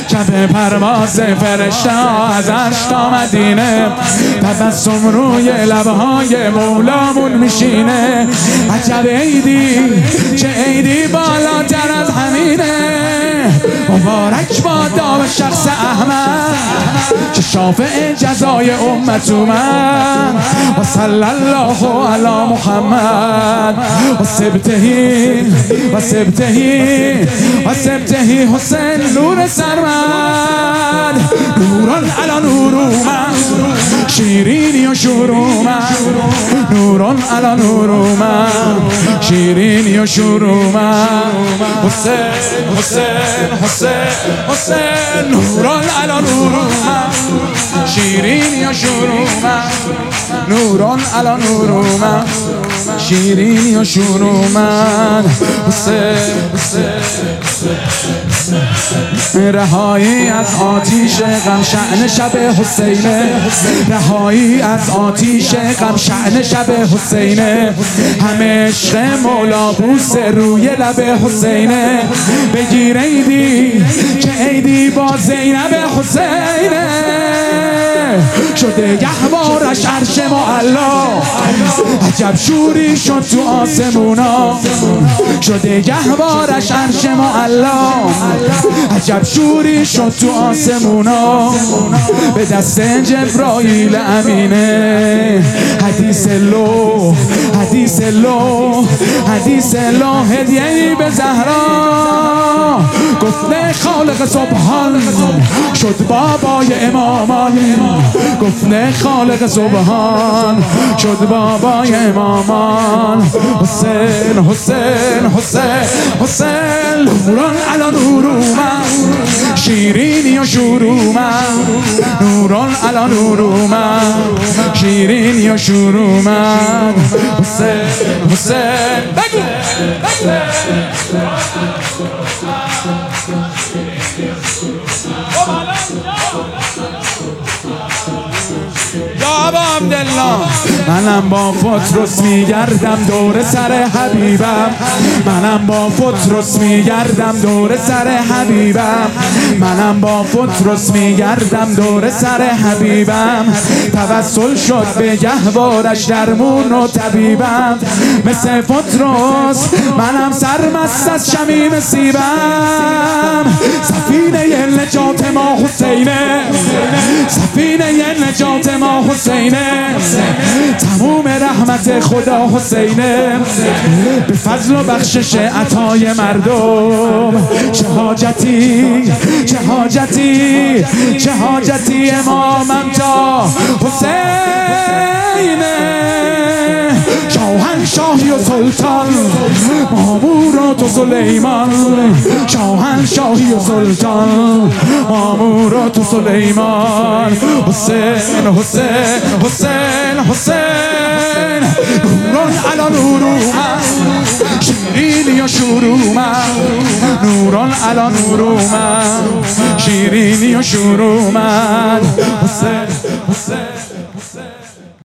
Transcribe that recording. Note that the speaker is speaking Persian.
شب پرواز فرشته از عرش تا مدینه، تبسم روی لبهای مولامون میشینه. عجب عیدی، چه عیدی بالاتر از همینه. مبارک بادا به شخص احمد که شافع جزای امت اومد. و صلی الله علی محمد و سبتهی و سبتهی و سبتهی حسین نور سرمد. نوران علی نور اومد، شیرینی و شور اومد. نوران علی نور اومد، شیرینی و شور اومد. حسین حسین حسین حسین، نوران علی نور اومد، شیرینی و شور اومد. نوران علی نور اومد، شیرینی و شور اومد. حسین رهایی از آتیش غم شأن شب حسینه. رهایی از آتیش غم شأن شب حسینه. همه عشق مولا بوس روی لب حسینه. بگیر عیدی که عیدی با زینب حسینه. شده گهوارش عرش معلا، عجب شوری شد تو آسمونا. شده گهوارش عرش معلا، عجب شوری شد تو آسمونا. به دست جبرائیل امینه. حدیث لو حدیث لو حدیث لو هدیه‌ای به زهرا. گفته خالق سبحان شد بابای امامان. گفته خالق سبحان شد بابای امامان. حسین حسین حسین حسین، نوران علی نور اومد، شیرینی و شور اومد. نوران علی نور اومد، شیرینی و شور اومد. حسین حسین بگو یا ابا عبدالله. منم با پتروس میگردم دور سر حبیبم. منم با پتروس میگردم دور سر حبیبم. منم با پتروس میگردم دور سر حبیبم. توسل شد به گهوارش درمون و طبیبم. مثل پتروس منم سرمست از شمیم سیبم. سفینه نجات ما حسینه، سفینه نجات ما حسینه. تموم رحمت خدا حسینه. به فضل و بخشش عطای مردم. چه حاجتی چه حاجتی چه حاجتی امامم تا حسینه. شاهنشاهی و سلطان، مامورات و سلیمان. شاهنشاهی و سلطان، مامورات و سلیمان. حسین حسین حسین حسین، نوران علی نور اومد، شیرینی و شور اومد. نوران علی نور اومد، شیرینی و شور اومد. حسین حسین